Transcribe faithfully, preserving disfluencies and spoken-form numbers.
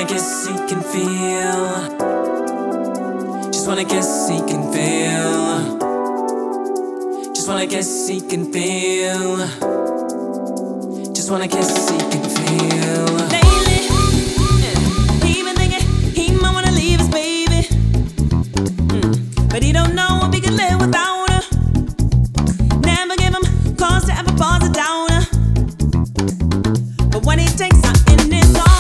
wanna kiss, he can feel. Just wanna kiss, he can feel. Just wanna kiss, he can feel. Just wanna kiss, he can feel. Lately, he been thinking he might wanna leave his baby, mm. but he don't know if he can live without her. Never give him cause to ever pause it down her. But when he takes her in his arms,